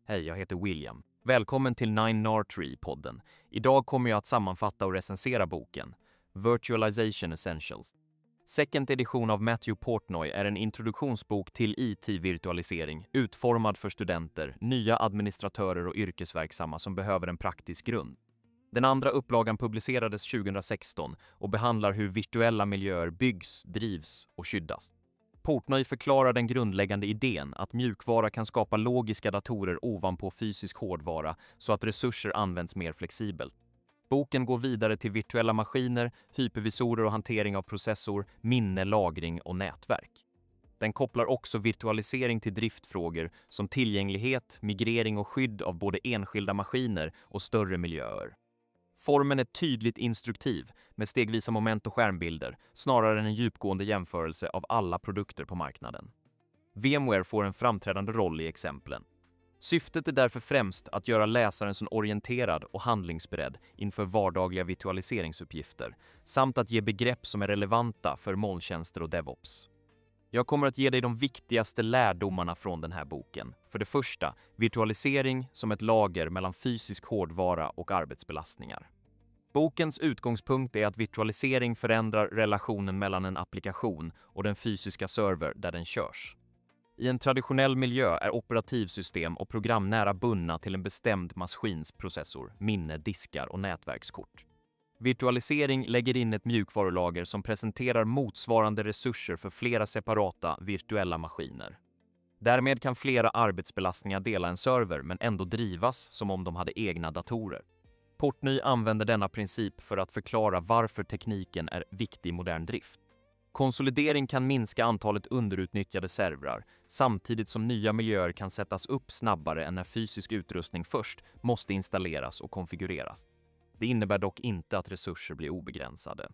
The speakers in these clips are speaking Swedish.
Hej, jag heter William. Välkommen till 9NAR-Tree-podden. Idag kommer jag att sammanfatta och recensera boken Virtualization Essentials. Second edition av Matthew Portnoy är en introduktionsbok till IT-virtualisering, utformad för studenter, nya administratörer och yrkesverksamma som behöver en praktisk grund. Den andra upplagan publicerades 2016 och behandlar hur virtuella miljöer byggs, drivs och skyddas. Portnoy förklarar den grundläggande idén att mjukvara kan skapa logiska datorer ovanpå fysisk hårdvara så att resurser används mer flexibelt. Boken går vidare till virtuella maskiner, hypervisorer och hantering av processor, minne, lagring och nätverk. Den kopplar också virtualisering till driftfrågor som tillgänglighet, migrering och skydd av både enskilda maskiner och större miljöer. Formen är tydligt instruktiv med stegvisa moment och skärmbilder snarare än en djupgående jämförelse av alla produkter på marknaden. VMware får en framträdande roll i exemplen. Syftet är därför främst att göra läsaren så orienterad och handlingsberedd inför vardagliga virtualiseringsuppgifter samt att ge begrepp som är relevanta för molntjänster och DevOps. Jag kommer att ge dig de viktigaste lärdomarna från den här boken. För det första, virtualisering som ett lager mellan fysisk hårdvara och arbetsbelastningar. Bokens utgångspunkt är att virtualisering förändrar relationen mellan en applikation och den fysiska server där den körs. I en traditionell miljö är operativsystem och program nära bundna till en bestämd maskins processor, minne, diskar och nätverkskort. Virtualisering lägger in ett mjukvarulager som presenterar motsvarande resurser för flera separata virtuella maskiner. Därmed kan flera arbetsbelastningar dela en server men ändå drivas som om de hade egna datorer. Portnoy använder denna princip för att förklara varför tekniken är viktig i modern drift. Konsolidering kan minska antalet underutnyttjade servrar, samtidigt som nya miljöer kan sättas upp snabbare än när fysisk utrustning först måste installeras och konfigureras. Det innebär dock inte att resurser blir obegränsade.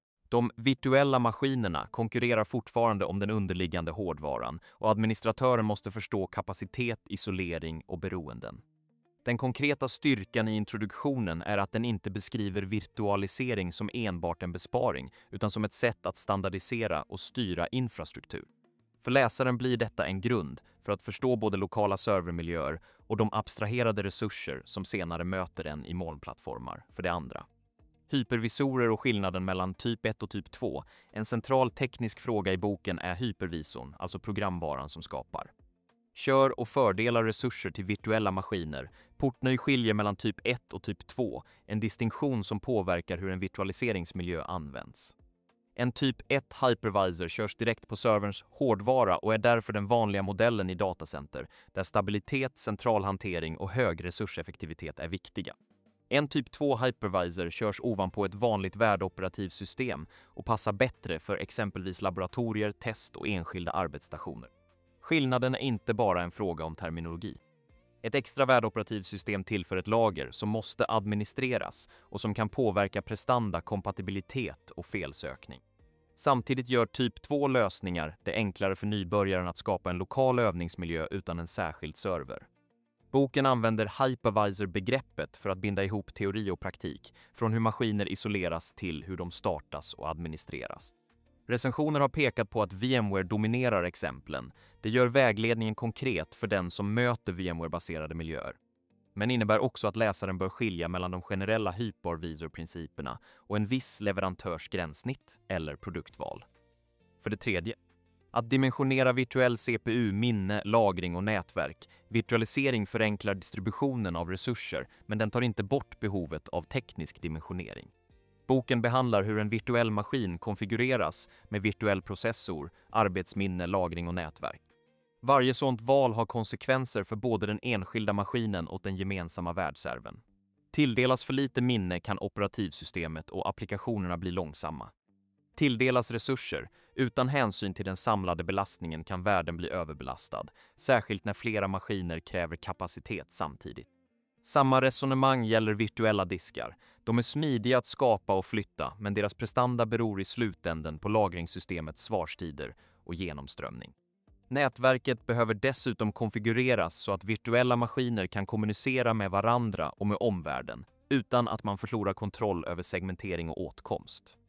De virtuella maskinerna konkurrerar fortfarande om den underliggande hårdvaran och administratören måste förstå kapacitet, isolering och beroenden. Den konkreta styrkan i introduktionen är att den inte beskriver virtualisering som enbart en besparing utan som ett sätt att standardisera och styra infrastruktur. För läsaren blir detta en grund för att förstå både lokala servermiljöer och de abstraherade resurser som senare möter den i molnplattformar. För det andra, hypervisorer och skillnaden mellan typ 1 och typ 2. En central teknisk fråga i boken är hypervisorn, alltså programvaran som skapar. Kör och fördelar resurser till virtuella maskiner. Portnoy skiljer mellan typ 1 och typ 2, en distinktion som påverkar hur en virtualiseringsmiljö används. En typ 1 hypervisor körs direkt på serverns hårdvara och är därför den vanliga modellen i datacenter, där stabilitet, central hantering och hög resurseffektivitet är viktiga. En typ 2 hypervisor körs ovanpå ett vanligt värdeoperativsystem och passar bättre för exempelvis laboratorier, test och enskilda arbetsstationer. Skillnaden är inte bara en fråga om terminologi. Ett extra värdeoperativsystem tillför ett lager som måste administreras och som kan påverka prestanda, kompatibilitet och felsökning. Samtidigt gör typ 2-lösningar det enklare för nybörjaren att skapa en lokal övningsmiljö utan en särskild server. Boken använder hypervisor-begreppet för att binda ihop teori och praktik, från hur maskiner isoleras till hur de startas och administreras. Recensioner har pekat på att VMware dominerar exemplen. Det gör vägledningen konkret för den som möter VMware-baserade miljöer. Men innebär också att läsaren bör skilja mellan de generella hypervisor-principerna och en viss leverantörs gränssnitt eller produktval. För det tredje, att dimensionera virtuell CPU, minne, lagring och nätverk. Virtualisering förenklar distributionen av resurser, men den tar inte bort behovet av teknisk dimensionering. Boken behandlar hur en virtuell maskin konfigureras med virtuell processor, arbetsminne, lagring och nätverk. Varje sådant val har konsekvenser för både den enskilda maskinen och den gemensamma världsservern. Tilldelas för lite minne kan operativsystemet och applikationerna bli långsamma. Tilldelas resurser utan hänsyn till den samlade belastningen kan världen bli överbelastad, särskilt när flera maskiner kräver kapacitet samtidigt. Samma resonemang gäller virtuella diskar. De är smidiga att skapa och flytta, men deras prestanda beror i slutänden på lagringssystemets svarstider och genomströmning. Nätverket behöver dessutom konfigureras så att virtuella maskiner kan kommunicera med varandra och med omvärlden, utan att man förlorar kontroll över segmentering och åtkomst.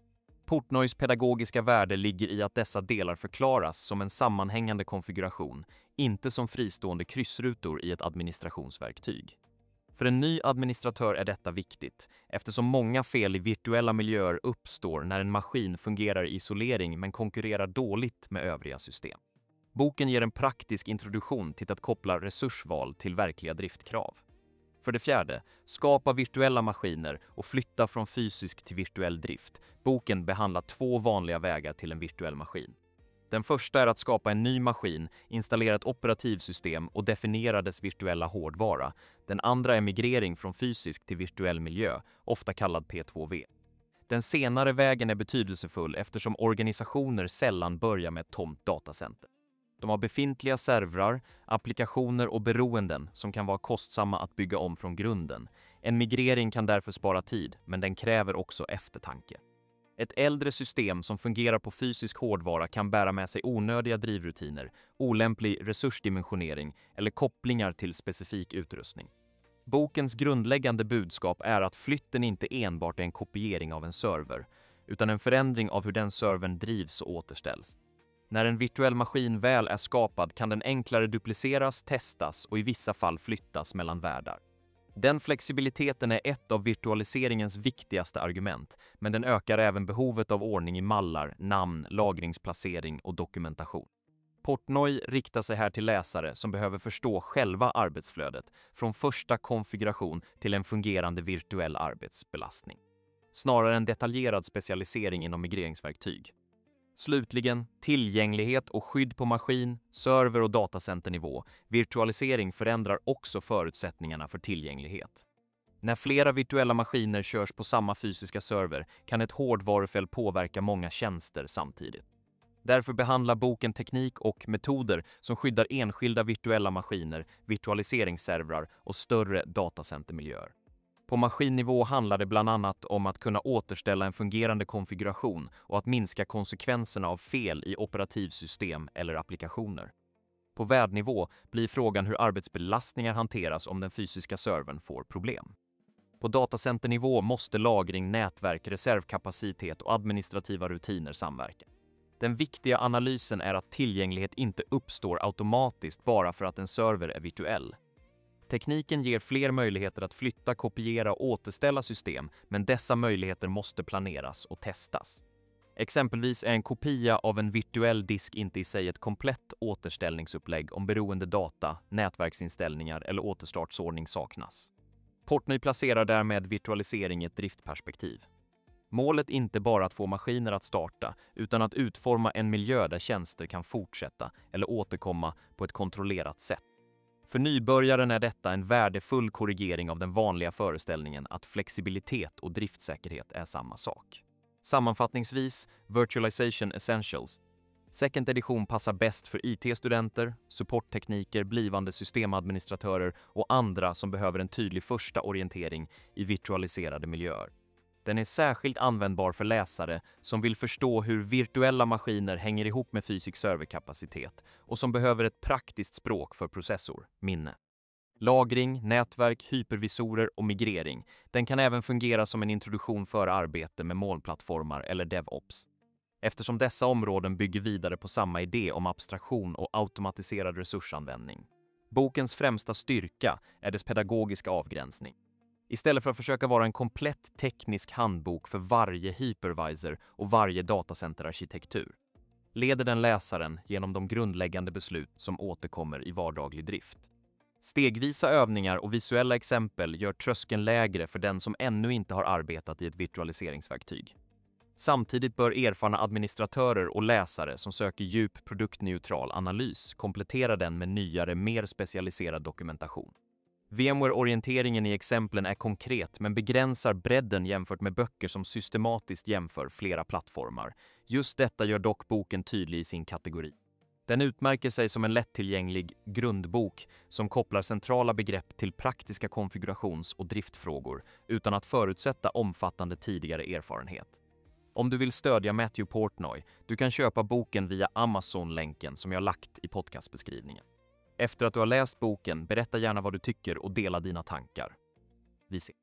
Portnoys pedagogiska värde ligger i att dessa delar förklaras som en sammanhängande konfiguration, inte som fristående kryssrutor i ett administrationsverktyg. För en ny administratör är detta viktigt, eftersom många fel i virtuella miljöer uppstår när en maskin fungerar i isolering men konkurrerar dåligt med övriga system. Boken ger en praktisk introduktion till att koppla resursval till verkliga driftkrav. För det fjärde, skapa virtuella maskiner och flytta från fysisk till virtuell drift. Boken behandlar 2 vanliga vägar till en virtuell maskin. Den första är att skapa en ny maskin, installera ett operativsystem och definiera dess virtuella hårdvara. Den andra är migrering från fysisk till virtuell miljö, ofta kallad P2V. Den senare vägen är betydelsefull eftersom organisationer sällan börjar med ett tomt datacenter. De har befintliga servrar, applikationer och beroenden som kan vara kostsamma att bygga om från grunden. En migrering kan därför spara tid, men den kräver också eftertanke. Ett äldre system som fungerar på fysisk hårdvara kan bära med sig onödiga drivrutiner, olämplig resursdimensionering eller kopplingar till specifik utrustning. Bokens grundläggande budskap är att flytten inte enbart är en kopiering av en server, utan en förändring av hur den servern drivs och återställs. När en virtuell maskin väl är skapad kan den enklare dupliceras, testas och i vissa fall flyttas mellan världar. Den flexibiliteten är ett av virtualiseringens viktigaste argument, men den ökar även behovet av ordning i mallar, namn, lagringsplacering och dokumentation. Portnoy riktar sig här till läsare som behöver förstå själva arbetsflödet, från första konfiguration till en fungerande virtuell arbetsbelastning, snarare än detaljerad specialisering inom migreringsverktyg. Slutligen, tillgänglighet och skydd på maskin, server- och datacenternivå. Virtualisering förändrar också förutsättningarna för tillgänglighet. När flera virtuella maskiner körs på samma fysiska server kan ett hårdvarufält påverka många tjänster samtidigt. Därför behandlar boken teknik och metoder som skyddar enskilda virtuella maskiner, virtualiseringsservrar och större datacentermiljöer. På maskinnivå handlar det bland annat om att kunna återställa en fungerande konfiguration och att minska konsekvenserna av fel i operativsystem eller applikationer. På värdnivå blir frågan hur arbetsbelastningar hanteras om den fysiska servern får problem. På datacenternivå måste lagring, nätverk, reservkapacitet och administrativa rutiner samverka. Den viktiga analysen är att tillgänglighet inte uppstår automatiskt bara för att en server är virtuell. Tekniken ger fler möjligheter att flytta, kopiera och återställa system, men dessa möjligheter måste planeras och testas. Exempelvis är en kopia av en virtuell disk inte i sig ett komplett återställningsupplägg om beroende data, nätverksinställningar eller återstartsordning saknas. Portnoy placerar därmed virtualisering i ett driftperspektiv. Målet är inte bara att få maskiner att starta, utan att utforma en miljö där tjänster kan fortsätta eller återkomma på ett kontrollerat sätt. För nybörjaren är detta en värdefull korrigering av den vanliga föreställningen att flexibilitet och driftsäkerhet är samma sak. Sammanfattningsvis, Virtualization Essentials. Second edition passar bäst för IT-studenter, supporttekniker, blivande systemadministratörer och andra som behöver en tydlig första orientering i virtualiserade miljöer. Den är särskilt användbar för läsare som vill förstå hur virtuella maskiner hänger ihop med fysisk serverkapacitet och som behöver ett praktiskt språk för processor, minne. Lagring, nätverk, hypervisorer och migrering. Den kan även fungera som en introduktion för arbete med molnplattformar eller DevOps. Eftersom dessa områden bygger vidare på samma idé om abstraktion och automatiserad resursanvändning. Bokens främsta styrka är dess pedagogiska avgränsning. Istället för att försöka vara en komplett teknisk handbok för varje hypervisor och varje datacenterarkitektur, leder den läsaren genom de grundläggande beslut som återkommer i vardaglig drift. Stegvisa övningar och visuella exempel gör tröskeln lägre för den som ännu inte har arbetat i ett virtualiseringsverktyg. Samtidigt bör erfarna administratörer och läsare som söker djup produktneutral analys komplettera den med nyare, mer specialiserad dokumentation. VMware-orienteringen i exemplen är konkret men begränsar bredden jämfört med böcker som systematiskt jämför flera plattformar. Just detta gör dock boken tydlig i sin kategori. Den utmärker sig som en lättillgänglig grundbok som kopplar centrala begrepp till praktiska konfigurations- och driftfrågor utan att förutsätta omfattande tidigare erfarenhet. Om du vill stödja Matthew Portnoy, du kan köpa boken via Amazon-länken som jag lagt i podcastbeskrivningen. Efter att du har läst boken, berätta gärna vad du tycker och dela dina tankar. Vi ses.